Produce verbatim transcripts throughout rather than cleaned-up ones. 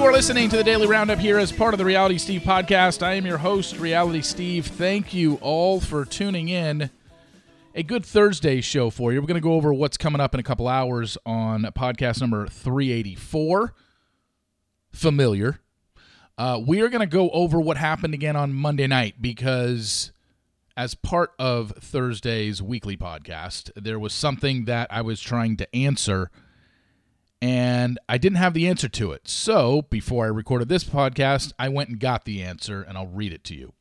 are listening to the Daily Roundup here as part of the Reality Steve podcast. I am your host, Reality Steve. Thank you all for tuning in. A good Thursday show for you. We're going to go over what's coming up in a couple hours on podcast number three eighty-four. Familiar. Uh, we are going to go over what happened again on Monday night because as part of Thursday's weekly podcast, there was something that I was trying to answer and I didn't have the answer to it. So before I recorded this podcast, I went and got the answer, and I'll read it to you.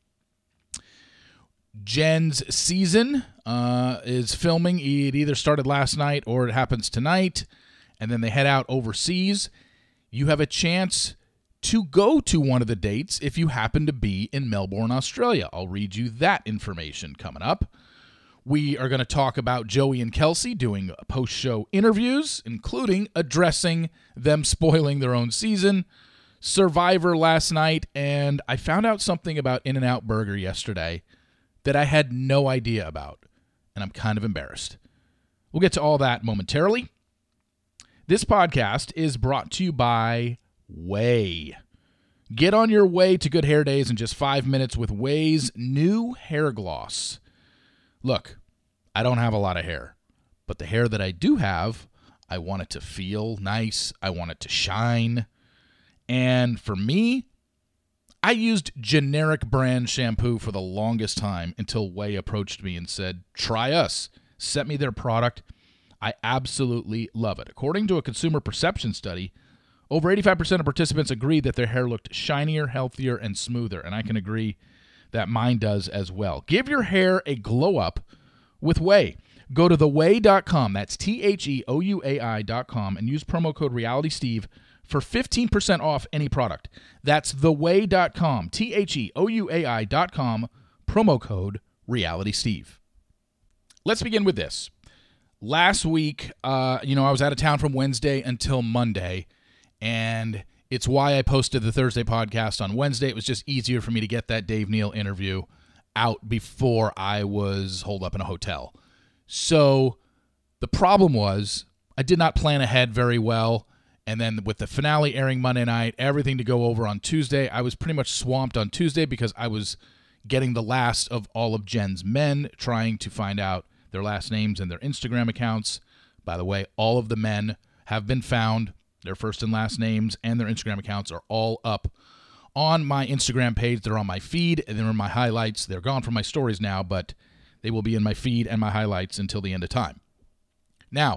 Jen's season uh, is filming. It either started last night or it happens tonight, and then they head out overseas. You have a chance to go to one of the dates if you happen to be in Melbourne, Australia. I'll read you that information coming up. We are going to talk about Joey and Kelsey doing post-show interviews, including addressing them spoiling their own season, Survivor last night, and I found out something about In-N-Out Burger yesterday that I had no idea about, and I'm kind of embarrassed. We'll get to all that momentarily. This podcast is brought to you by Way. Get on your way to good hair days in just five minutes with Way's new hair gloss. Look, I don't have a lot of hair, but the hair that I do have, I want it to feel nice. I want it to shine. And for me, I used generic brand shampoo for the longest time until Way approached me and said, try us. Sent me their product. I absolutely love it. According to a consumer perception study, over eighty-five percent of participants agreed that their hair looked shinier, healthier, and smoother, and I can agree that mine does as well. Give your hair a glow up with Way. Go to the way dot com, that's T H E O U A I dot com, and use promo code RealitySteve for fifteen percent off any product. That's the way dot com, T H E O U A I dot com, promo code RealitySteve. Let's begin with this. Last week, uh, you know, I was out of town from Wednesday until Monday, and it's why I posted the Thursday podcast on Wednesday. It was just easier for me to get that Dave Neal interview out before I was holed up in a hotel. So the problem was I did not plan ahead very well. And then with the finale airing Monday night, everything to go over on Tuesday, I was pretty much swamped on Tuesday because I was getting the last of all of Jen's men, trying to find out their last names and their Instagram accounts. By the way, all of the men have been found. Their first and last names and their Instagram accounts are all up on my Instagram page. They're on my feed, and they're in my highlights. They're gone from my stories now, but they will be in my feed and my highlights until the end of time. Now,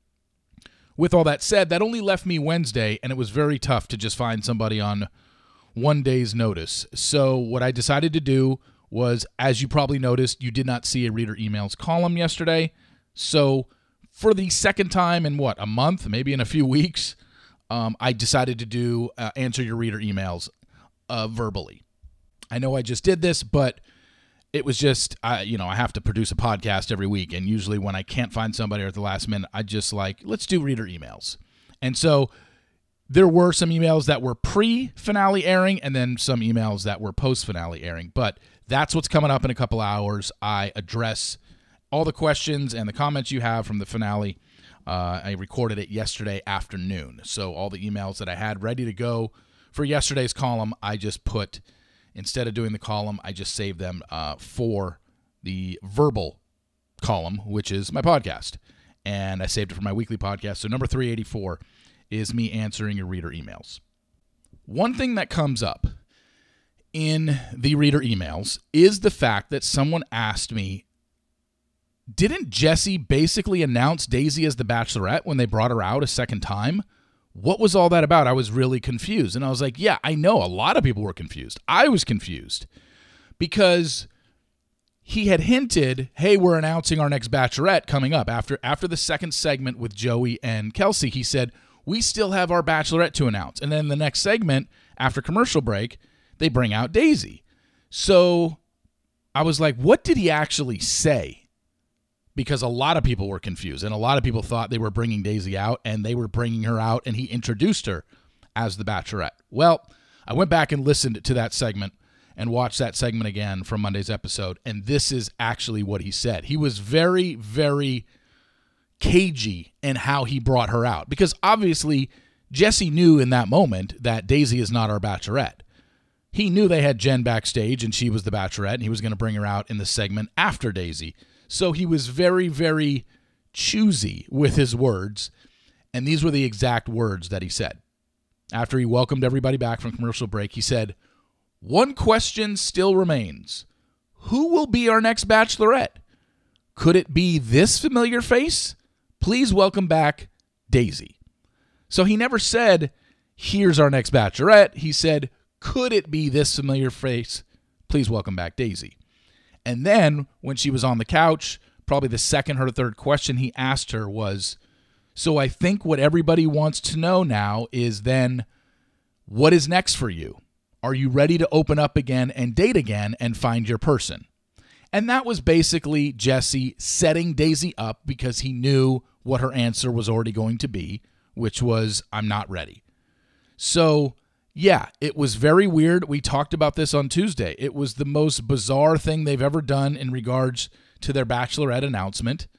with all that said, that only left me Wednesday, and it was very tough to just find somebody on one day's notice. So what I decided to do was, as you probably noticed, you did not see a reader emails column yesterday. So for the second time in, what, a month, maybe in a few weeks, Um, I decided to do uh, answer your reader emails uh, verbally. I know I just did this, but it was just, uh, you know, I have to produce a podcast every week. And usually when I can't find somebody at the last minute, I just like, let's do reader emails. And so there were some emails that were pre-finale airing and then some emails that were post-finale airing. But that's what's coming up in a couple hours. I address all the questions and the comments you have from the finale. Uh, I recorded it yesterday afternoon, so all the emails that I had ready to go for yesterday's column, I just put, instead of doing the column, I just saved them uh, for the verbal column, which is my podcast, and I saved it for my weekly podcast. So number three eighty-four is me answering your reader emails. One thing that comes up in the reader emails is the fact that someone asked me, didn't Jesse basically announce Daisy as the Bachelorette when they brought her out a second time? What was all that about? I was really confused. And I was like, yeah, I know. A lot of people were confused. I was confused because he had hinted, hey, we're announcing our next Bachelorette coming up. After, after the second segment with Joey and Kelsey, he said, we still have our Bachelorette to announce. And then the next segment, after commercial break, they bring out Daisy. So I was like, what did he actually say? Because a lot of people were confused, and a lot of people thought they were bringing Daisy out, and they were bringing her out, and he introduced her as the Bachelorette. Well, I went back and listened to that segment and watched that segment again from Monday's episode, and this is actually what he said. He was very, very cagey in how he brought her out, because obviously Jesse knew in that moment that Daisy is not our bachelorette. He knew they had Jen backstage and she was the bachelorette, and he was going to bring her out in the segment after Daisy. So he was very, very choosy with his words, and these were the exact words that he said. After he welcomed everybody back from commercial break, he said, "One question still remains. Who will be our next bachelorette? Could it be this familiar face? Please welcome back Daisy." So he never said, "Here's our next bachelorette." He said, "Could it be this familiar face? Please welcome back Daisy." And then when she was on the couch, probably the second or third question he asked her was, "So I think what everybody wants to know now is then, what is next for you? Are you ready to open up again and date again and find your person?" And that was basically Jesse setting Daisy up because he knew what her answer was already going to be, which was, "I'm not ready." So, yeah, it was very weird. We talked about this on Tuesday. It was the most bizarre thing they've ever done in regards to their bachelorette announcement.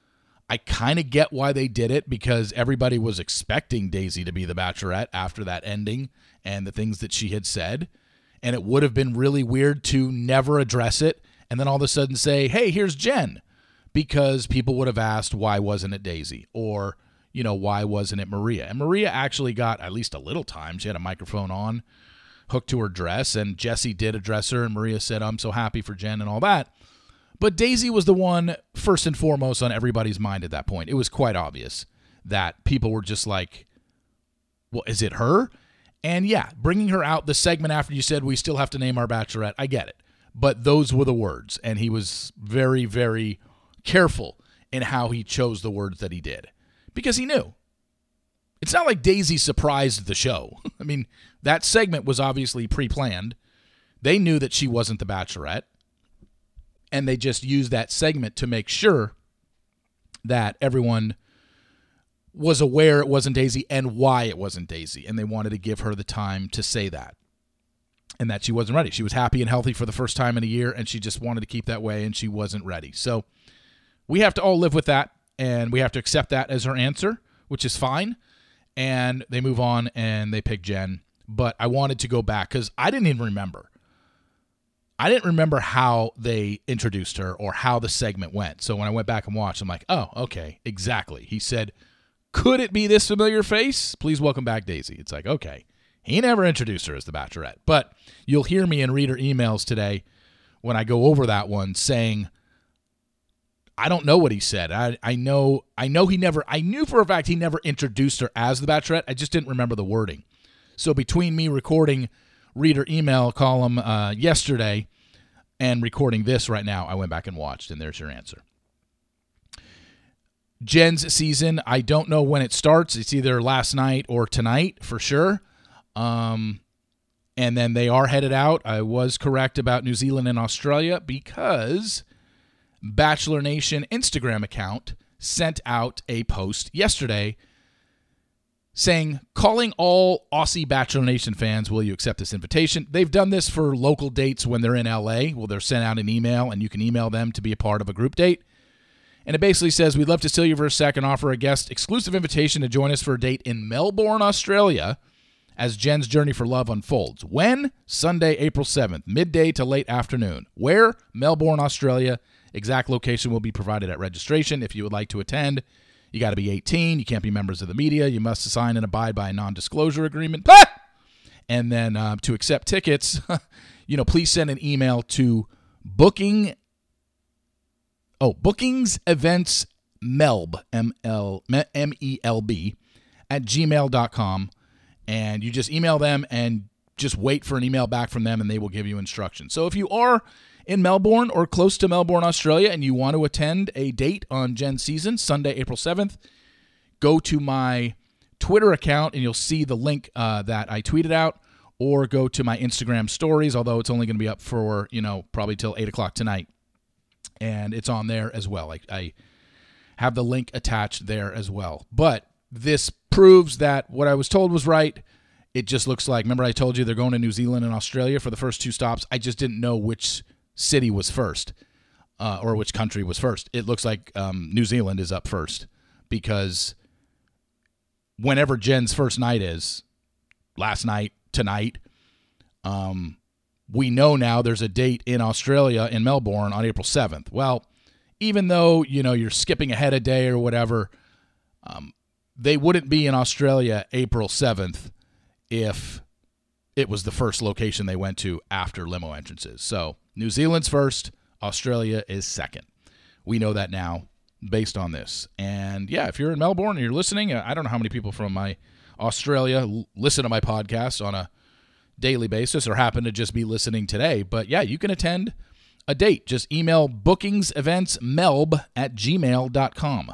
I kind of get why they did it, because everybody was expecting Daisy to be the bachelorette after that ending and the things that she had said. And it would have been really weird to never address it and then all of a sudden say, "Hey, here's Jen," because people would have asked, why wasn't it Daisy? Or, you know, why wasn't it Maria? And Maria actually got at least a little time. She had a microphone on, hooked to her dress, and Jesse did address her, and Maria said, "I'm so happy for Jen," and all that. But Daisy was the one first and foremost on everybody's mind at that point. It was quite obvious that people were just like, well, is it her? And yeah, bringing her out the segment after you said we still have to name our bachelorette, I get it. But those were the words, and he was very, very careful in how he chose the words that he did, because he knew. It's not like Daisy surprised the show. I mean, that segment was obviously pre-planned. They knew that she wasn't the bachelorette, and they just used that segment to make sure that everyone was aware it wasn't Daisy and why it wasn't Daisy, and they wanted to give her the time to say that, and that she wasn't ready. She was happy and healthy for the first time in a year, and she just wanted to keep that way, and she wasn't ready. So we have to all live with that, and we have to accept that as her answer, which is fine. And they move on, and they pick Jen. But I wanted to go back because I didn't even remember. I didn't remember how they introduced her or how the segment went. So when I went back and watched, I'm like, oh, okay, exactly. He said, "Could it be this familiar face? Please welcome back Daisy." It's like, okay. He never introduced her as the bachelorette. But you'll hear me in reader emails today when I go over that one saying, I don't know what he said. I, I know I know he never, I knew for a fact he never introduced her as the bachelorette. I just didn't remember the wording. So between me recording reader email column uh, yesterday and recording this right now, I went back and watched, and there's your answer. Jen's season, I don't know when it starts. It's either last night or tonight for sure. Um, and then they are headed out. I was correct about New Zealand and Australia because Bachelor Nation Instagram account sent out a post yesterday saying, calling all Aussie Bachelor Nation fans, will you accept this invitation? They've done this for local dates when they're in L A. Well, they're sent out an email, and you can email them to be a part of a group date. And it basically says, we'd love to steal you for a sec and offer a guest exclusive invitation to join us for a date in Melbourne, Australia, as Jen's journey for love unfolds. When? Sunday, April seventh, midday to late afternoon. Where? Melbourne, Australia. Exact location will be provided at registration. If you would like to attend, you got to be eighteen. You can't be members of the media. You must sign and abide by a non-disclosure agreement. Ah! And then uh, to accept tickets, you know, please send an email to booking. Oh, bookings events melb M L M E L B at gmail dot com. And you just email them and just wait for an email back from them, and they will give you instructions. So if you are in Melbourne or close to Melbourne, Australia, and you want to attend a date on Jen's season, Sunday, April seventh, go to my Twitter account, and you'll see the link uh, that I tweeted out, or go to my Instagram stories, although it's only going to be up for, you know, probably till eight o'clock tonight. And it's on there as well. I, I have the link attached there as well. But this proves that what I was told was right. It just looks like, remember I told you they're going to New Zealand and Australia for the first two stops? I just didn't know which city was first uh, or which country was first. It looks like um, New Zealand is up first because whenever Jen's first night is, last night, tonight, um, we know now there's a date in Australia, in Melbourne, on April seventh. Well, even though, you know, you're skipping ahead a day or whatever, um, they wouldn't be in Australia April seventh if it was the first location they went to after limo entrances. So New Zealand's first, Australia is second. We know that now based on this. And yeah, if you're in Melbourne and you're listening, I don't know how many people from my Australia l- listen to my podcast on a daily basis or happen to just be listening today. But yeah, you can attend a date. Just email bookingseventsmelb at gmail dot com.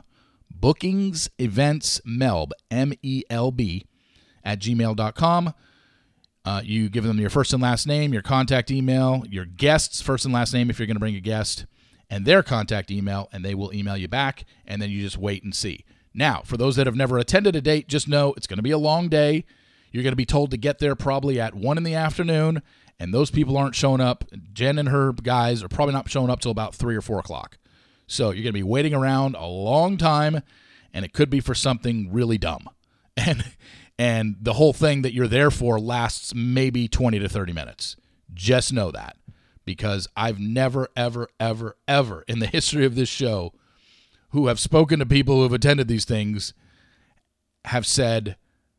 Bookingseventsmelb, M E L B, at gmail dot com. Uh, you give them your first and last name, your contact email, your guest's first and last name if you're going to bring a guest, and their contact email, and they will email you back, and then you just wait and see. Now, for those that have never attended a date, just know it's going to be a long day. You're going to be told to get there probably at one in the afternoon, and those people aren't showing up. Jen and her guys are probably not showing up till about three or four o'clock. So you're going to be waiting around a long time, and it could be for something really dumb. And and the whole thing that you're there for lasts maybe twenty to thirty minutes. Just know that, because I've never, ever, ever, ever in the history of this show who have spoken to people who have attended these things have said,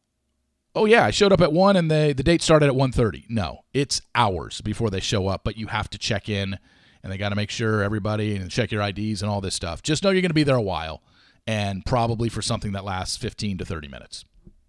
oh, yeah, I showed up at one and the, the date started at one thirty. No, it's hours before they show up, but you have to check in, and they got to make sure everybody and check your I Ds and all this stuff. Just know you're going to be there a while, and probably for something that lasts fifteen to thirty minutes.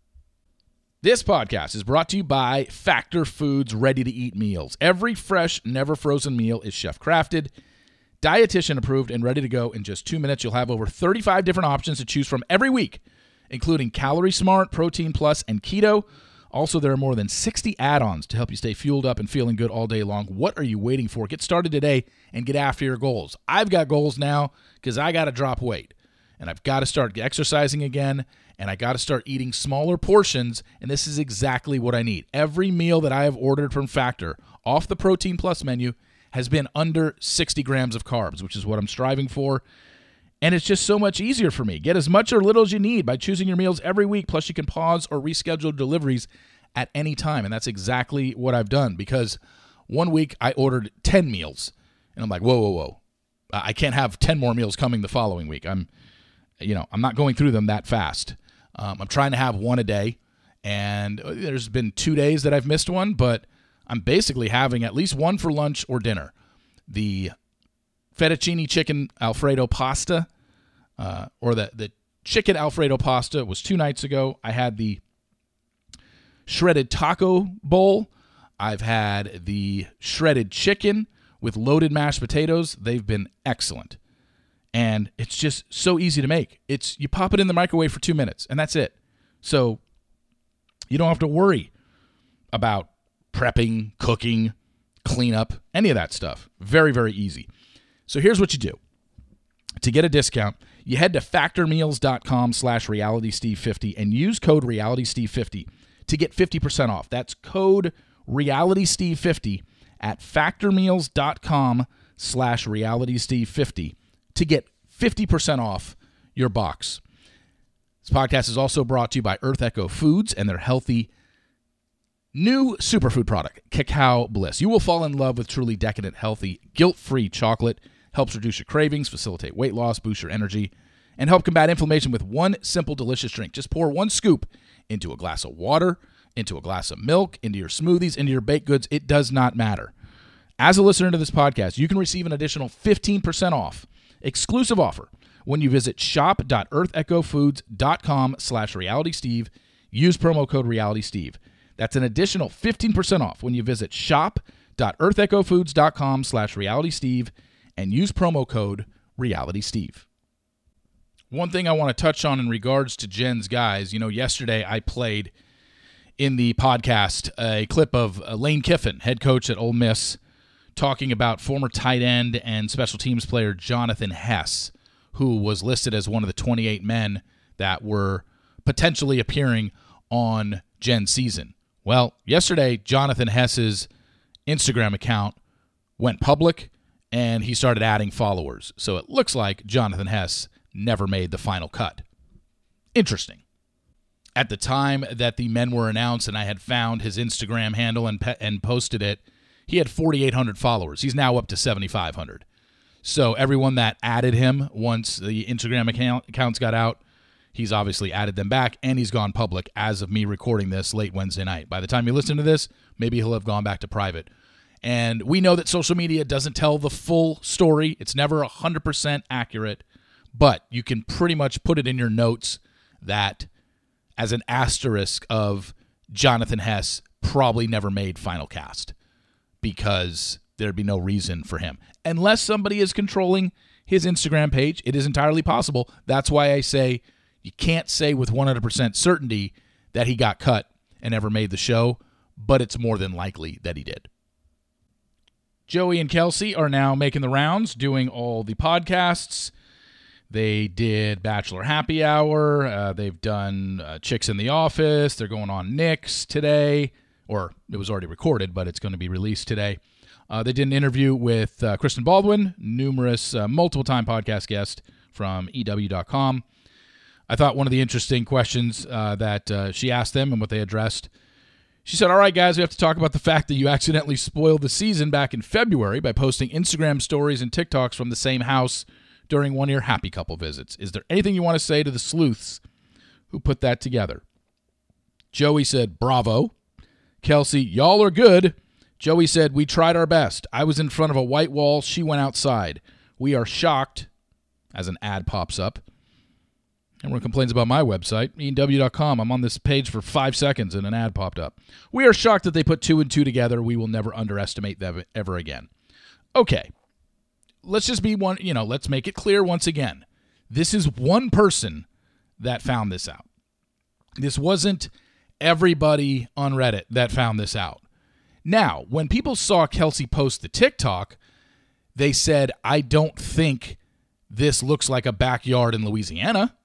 This podcast is brought to you by Factor Foods ready-to-eat meals. Every fresh, never frozen meal is chef-crafted, dietitian approved, and ready to go in just two minutes. You'll have over thirty-five different options to choose from every week, including Calorie Smart, Protein Plus, and Keto. Also, there are more than sixty add-ons to help you stay fueled up and feeling good all day long. What are you waiting for? Get started today and get after your goals. I've got goals now because I got to drop weight, and I've got to start exercising again, and I got to start eating smaller portions, and this is exactly what I need. Every meal that I have ordered from Factor off the Protein Plus menu has been under sixty grams of carbs, which is what I'm striving for. And it's just so much easier for me. Get as much or little as you need by choosing your meals every week. Plus, you can pause or reschedule deliveries at any time. And that's exactly what I've done, because one week I ordered ten meals. And I'm like, whoa, whoa, whoa. I can't have ten more meals coming the following week. I'm, you know, I'm not going through them that fast. Um, I'm trying to have one a day. And there's been two days that I've missed one, but I'm basically having at least one for lunch or dinner. The fettuccine chicken Alfredo pasta, uh, or the, the chicken Alfredo pasta was two nights ago. I had the shredded taco bowl. I've had the shredded chicken with loaded mashed potatoes. They've been excellent. And it's just so easy to make. It's you pop it in the microwave for two minutes, and that's it. So you don't have to worry about prepping, cooking, cleanup, any of that stuff. Very, very easy. So here's what you do. To get a discount, you head to factormeals.com slash realitysteve50 and use code realitysteve fifty to get fifty percent off. That's code realitysteve fifty at factormeals.com slash realitysteve50 to get fifty percent off your box. This podcast is also brought to you by Earth Echo Foods and their healthy new superfood product, Cacao Bliss. You will fall in love with truly decadent, healthy, guilt-free chocolate. Helps reduce your cravings, facilitate weight loss, boost your energy, and help combat inflammation with one simple, delicious drink. Just pour one scoop into a glass of water, into a glass of milk, into your smoothies, into your baked goods. It does not matter. As a listener to this podcast, you can receive an additional fifteen percent off. Exclusive offer when you visit shop.earthechofoods.com slash realitysteve. Use promo code realitysteve. That's an additional fifteen percent off when you visit shop.earthechofoods.com slash realitysteve and use promo code realitysteve. One thing I want to touch on in regards to Jen's guys, you know, yesterday I played in the podcast a clip of Lane Kiffin, head coach at Ole Miss, talking about former tight end and special teams player Jonathan Hess, who was listed as one of the twenty-eight men that were potentially appearing on Jen's season. Well, yesterday, Jonathan Hess's Instagram account went public, and he started adding followers. So it looks like Jonathan Hess never made the final cut. Interesting. at the time that the men were announced and I had found his Instagram handle and pe- and posted it, he had forty-eight hundred followers. He's now up to seventy-five hundred. So everyone that added him once the Instagram account accounts got out, he's obviously added them back, and he's gone public as of me recording this late Wednesday night. By the time you listen to this, maybe he'll have gone back to private. And we know that social media doesn't tell the full story. It's never one hundred percent accurate, but you can pretty much put it in your notes that as an asterisk of Jonathan Hess probably never made Final Cast because there'd be no reason for him. Unless somebody is controlling his Instagram page, it is entirely possible. That's why I say you can't say with one hundred percent certainty that he got cut and never made the show, but it's more than likely that he did. Joey and Kelsey are now making the rounds, doing all the podcasts. They did Bachelor Happy Hour. Uh, they've done uh, Chicks in the Office. They're going on Nick's today, or it was already recorded, but it's going to be released today. Uh, they did an interview with uh, Kristen Baldwin, numerous, uh, multiple-time podcast guest from E W dot com. I thought one of the interesting questions uh, that uh, she asked them and what they addressed, she said, all right, guys, we have to talk about the fact that you accidentally spoiled the season back in February by posting Instagram stories and TikToks from the same house during one of your happy couple visits. Is there anything you want to say to the sleuths who put that together? Joey said, bravo. Kelsey, y'all are good. Joey said, we tried our best. I was in front of a white wall. She went outside. We are shocked, as an ad pops up. Everyone complains about my website, E W dot com. I'm on this page for five seconds and an ad popped up. We are shocked that they put two and two together. We will never underestimate them ever again. Okay. Let's just be one, you know, let's make it clear once again. This is one person that found this out. This wasn't everybody on Reddit that found this out. Now, when people saw Kelsey post the TikTok, they said, I don't think this looks like a backyard in Louisiana.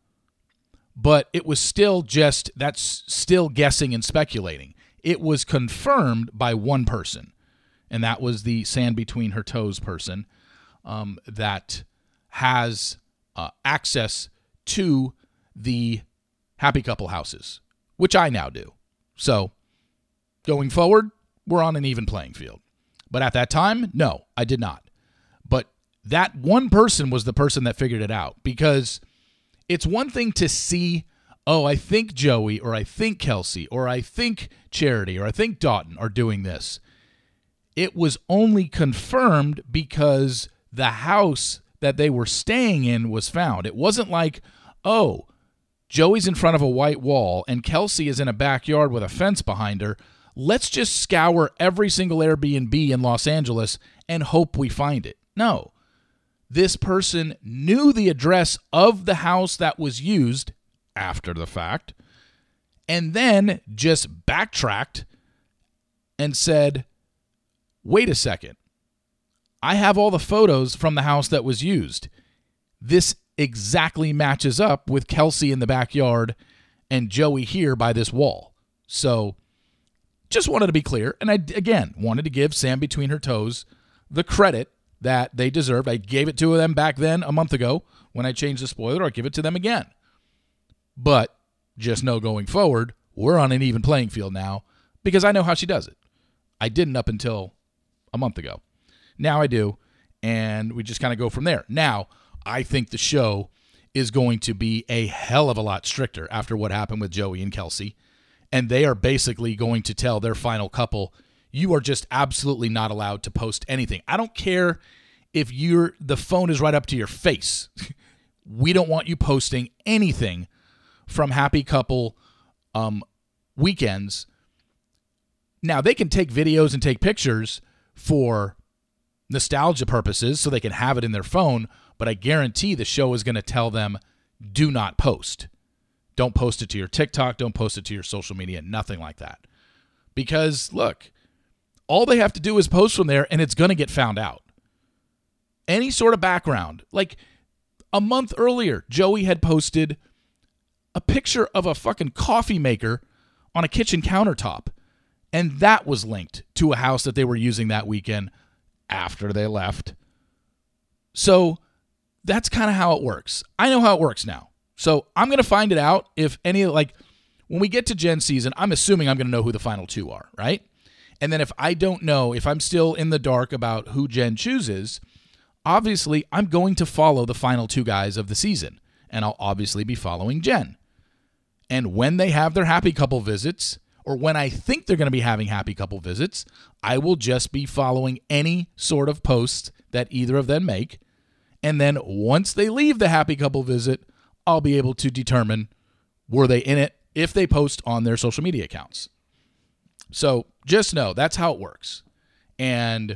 But it was still just, that's still guessing and speculating. It was confirmed by one person, and that was the sand between her toes person. Um, that has uh, access to the happy couple houses, which I now do. So going forward, we're on an even playing field. But at that time, no, I did not. But that one person was the person that figured it out, because it's one thing to see, oh, I think Joey or I think Kelsey or I think Charity or I think Dotun are doing this. It was only confirmed because the house that they were staying in was found. It wasn't like, oh, Joey's in front of a white wall and Kelsey is in a backyard with a fence behind her. Let's just scour every single Airbnb in Los Angeles and hope we find it. No. This person knew the address of the house that was used after the fact and then just backtracked and said, wait a second. I have all the photos from the house that was used. This exactly matches up with Kelsey in the backyard and Joey here by this wall. So just wanted to be clear. And I, again, wanted to give Sam Between Her Toes the credit that they deserved. I gave it to them back then a month ago when I changed the spoiler. I'll give it to them again. But just know going forward, we're on an even playing field now because I know how she does it. I didn't up until a month ago. Now I do, and we just kind of go from there. Now, I think the show is going to be a hell of a lot stricter after what happened with Joey and Kelsey, and they are basically going to tell their final couple, you are just absolutely not allowed to post anything. I don't care if you're the phone is right up to your face. We don't want you posting anything from happy couple um, weekends. Now, they can take videos and take pictures for nostalgia purposes so they can have it in their phone, but I guarantee the show is going to tell them, do not post. Don't post it to your TikTok. Don't post it to your social media. Nothing like that. Because, look, all they have to do is post from there, and it's going to get found out. Any sort of background. Like, a month earlier, Joey had posted a picture of a fucking coffee maker on a kitchen countertop, and that was linked to a house that they were using that weekend after they left. So that's kind of how it works. I know how it works now. So I'm going to find it out if any, like, when we get to Gen season, I'm assuming I'm going to know who the final two are, right? And then if I don't know, if I'm still in the dark about who Jen chooses, obviously I'm going to follow the final two guys of the season, and I'll obviously be following Jen. And when they have their happy couple visits, or when I think they're going to be having happy couple visits, I will just be following any sort of post that either of them make. And then once they leave the happy couple visit, I'll be able to determine were they in it if they post on their social media accounts. So just know that's how it works. And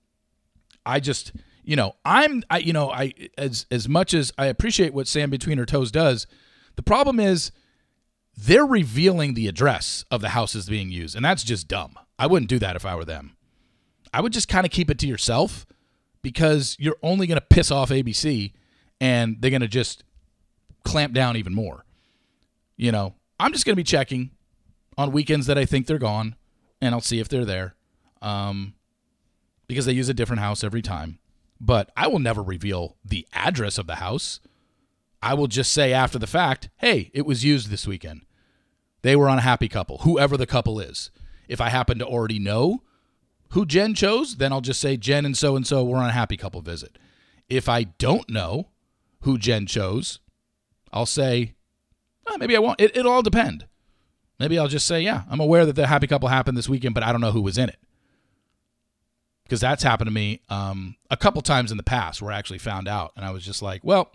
I just, you know, I'm, I, you know, I, as, as much as I appreciate what Sam Between Her Toes does, the problem is they're revealing the address of the houses being used. And that's just dumb. I wouldn't do that if I were them. I would just kind of keep it to yourself, because you're only going to piss off A B C and they're going to just clamp down even more. You know, I'm just going to be checking on weekends that I think they're gone, and I'll see if they're there, um, because they use a different house every time. But I will never reveal the address of the house. I will just say after the fact, hey, it was used this weekend. They were on a happy couple, whoever the couple is. If I happen to already know who Jen chose, then I'll just say Jen and so-and-so were on a happy couple visit. If I don't know who Jen chose, I'll say, oh, maybe I won't. It, it'll all depend. Maybe I'll just say, yeah, I'm aware that the happy couple happened this weekend, but I don't know who was in it. Because that's happened to me um, a couple times in the past where I actually found out. And I was just like, well,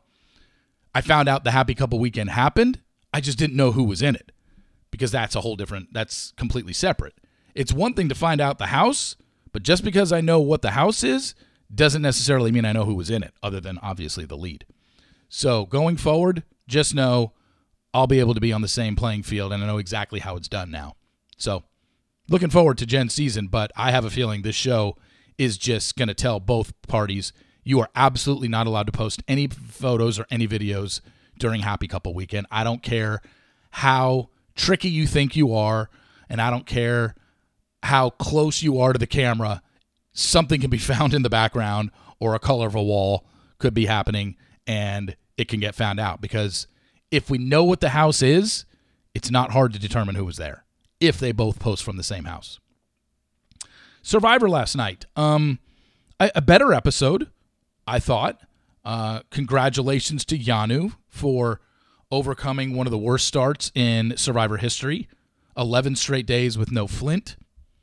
I found out the happy couple weekend happened. I just didn't know who was in it. Because that's a whole different, that's completely separate. It's one thing to find out the house, but just because I know what the house is doesn't necessarily mean I know who was in it, other than obviously the lead. So going forward, just know I'll be able to be on the same playing field, and I know exactly how it's done now. So looking forward to Jen's season, but I have a feeling this show is just going to tell both parties, you are absolutely not allowed to post any photos or any videos during Happy Couple Weekend. I don't care how tricky you think you are, and I don't care how close you are to the camera. Something can be found in the background, or a color of a wall could be happening, and it can get found out. Because if we know what the house is, it's not hard to determine who was there if they both post from the same house. Survivor last night. Um, a, a better episode, I thought. Uh, congratulations to Yanu for overcoming one of the worst starts in Survivor history. eleven straight days with no Flint.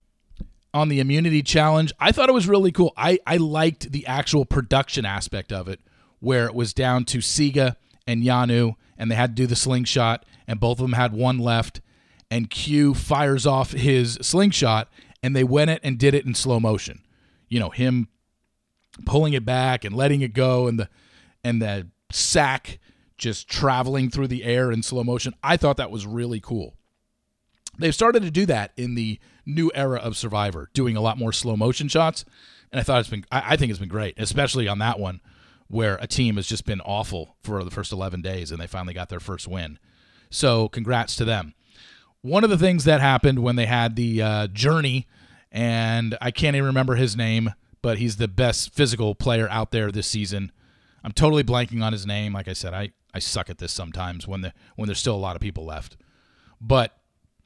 On the immunity challenge, I thought it was really cool. I, I liked the actual production aspect of it, where it was down to Siga and Yanu, and they had to do the slingshot, and both of them had one left, and Q fires off his slingshot, and they went it and did it in slow motion. You know, him pulling it back and letting it go, and the and the sack just traveling through the air in slow motion. I thought that was really cool. They've started to do that in the new era of Survivor, doing a lot more slow motion shots, and I thought it's been I, I think it's been great, especially on that one where a team has just been awful for the first eleven days, and they finally got their first win. So congrats to them. One of the things that happened when they had the uh, Journey, and I can't even remember his name, but he's the best physical player out there this season. I'm totally blanking on his name. Like I said, I, I suck at this sometimes when the when there's still a lot of people left. But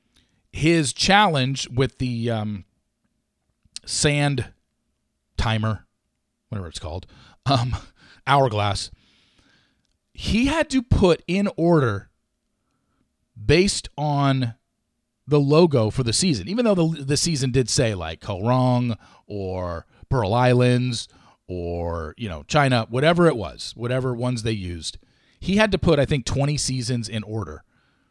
his challenge with the um, sand timer, whatever it's called, um, hourglass, he had to put in order based on the logo for the season, even though the the season did say like Koh Rong or Pearl Islands or, you know, China, whatever it was, whatever ones they used. He had to put, I think, twenty seasons in order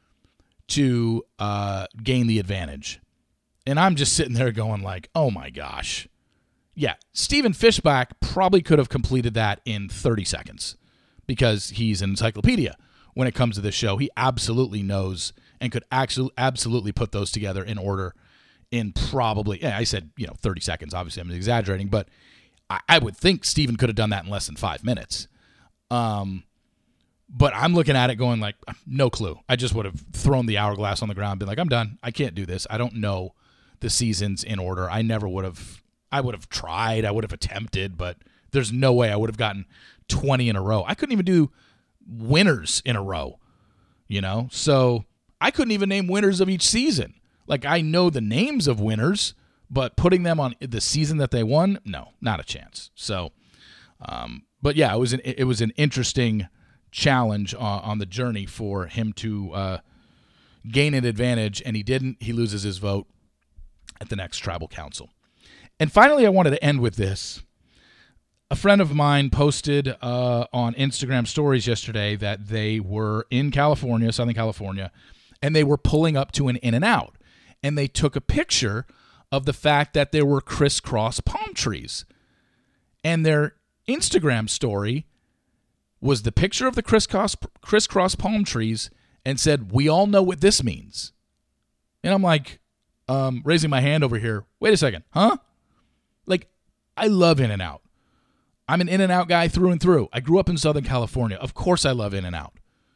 to uh, gain the advantage. And I'm just sitting there going like, oh my gosh. Yeah, Stephen Fishbach probably could have completed that in thirty seconds because he's an encyclopedia when it comes to this show. He absolutely knows and could actually absolutely put those together in order in probably, yeah, I said, you know, thirty seconds. Obviously, I'm exaggerating, but I, I would think Stephen could have done that in less than five minutes. Um, but I'm looking at it going like, no clue. I just would have thrown the hourglass on the ground and been like, I'm done. I can't do this. I don't know the seasons in order. I never would have, I would have tried. I would have attempted, but there's no way I would have gotten twenty in a row. I couldn't even do winners in a row, you know? So I couldn't even name winners of each season. Like, I know the names of winners, but putting them on the season that they won, no, not a chance. So, um, but yeah, it was an it was an interesting challenge uh, on the journey for him to uh, gain an advantage, and he didn't. He loses his vote at the next tribal council. And finally, I wanted to end with this. A friend of mine posted uh, on Instagram stories yesterday that they were in California, Southern California, and they were pulling up to an In-N-Out. And they took a picture of the fact that there were crisscross palm trees. And their Instagram story was the picture of the crisscross, crisscross palm trees and said, "We all know what this means." And I'm like, um, raising my hand over here, wait a second, huh? Like, I love In-N-Out. I'm an In-N-Out guy through and through. I grew up in Southern California. Of course I love In-N-Out.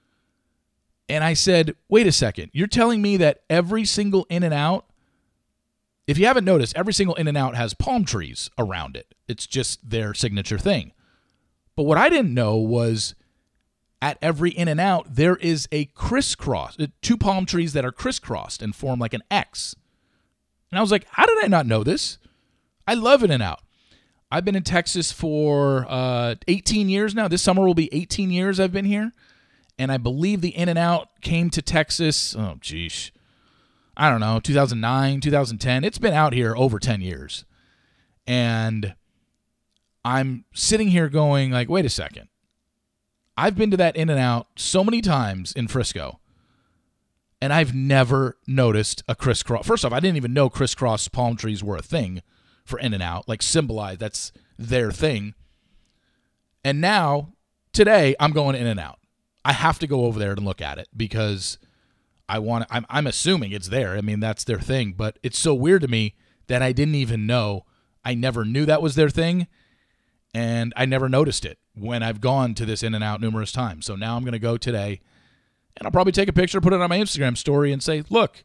And I said, wait a second. You're telling me that every single In-N-Out, if you haven't noticed, every single In-N-Out has palm trees around it. It's just their signature thing. But what I didn't know was at every In-N-Out, there is a crisscross, two palm trees that are crisscrossed and form like an X. And I was like, how did I not know this? I love In-N-Out. I've been in Texas for uh, eighteen years now. This summer will be eighteen years I've been here. And I believe the In-N-Out came to Texas, oh, geez, I don't know, two thousand nine, two thousand ten. It's been out here over ten years. And I'm sitting here going like, wait a second. I've been to that In-N-Out so many times in Frisco, and I've never noticed a crisscross. First off, I didn't even know crisscross palm trees were a thing for In-N-Out, like symbolize that's their thing. And now, today, I'm going In-N-Out. I have to go over there and look at it because I want. I'm, I'm assuming it's there. I mean, that's their thing. But it's so weird to me that I didn't even know. I never knew that was their thing, and I never noticed it when I've gone to this In-N-Out numerous times. So now I'm going to go today, and I'll probably take a picture, put it on my Instagram story, and say, look,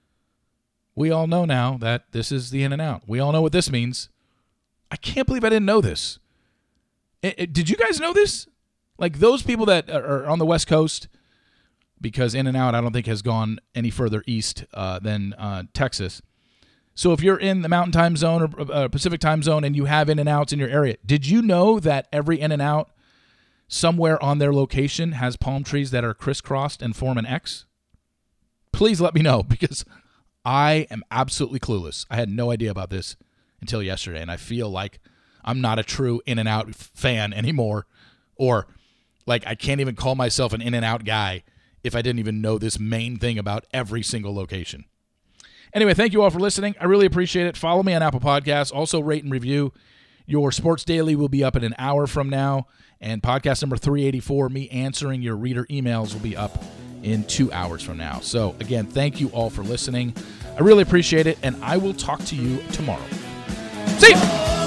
we all know now that this is the In-N-Out. We all know what this means. I can't believe I didn't know this. It, it, did you guys know this? Like those people that are on the West Coast, because In-N-Out I don't think has gone any further east uh, than uh, Texas. So if you're in the Mountain Time Zone or uh, Pacific Time Zone and you have In-N-Outs in your area, did you know that every In-N-Out somewhere on their location has palm trees that are crisscrossed and form an X? Please let me know because I am absolutely clueless. I had no idea about this until yesterday, and I feel like I'm not a true In-N-Out fan anymore, or like I can't even call myself an In-N-Out guy if I didn't even know this main thing about every single location. Anyway, thank you all for listening. I really appreciate it. Follow me on Apple Podcasts. Also rate and review. Your Sports Daily will be up in an hour from now, and podcast number three eighty-four, me answering your reader emails, will be up in two hours from now. So again, thank you all for listening. I really appreciate it, and I will talk to you tomorrow. See you!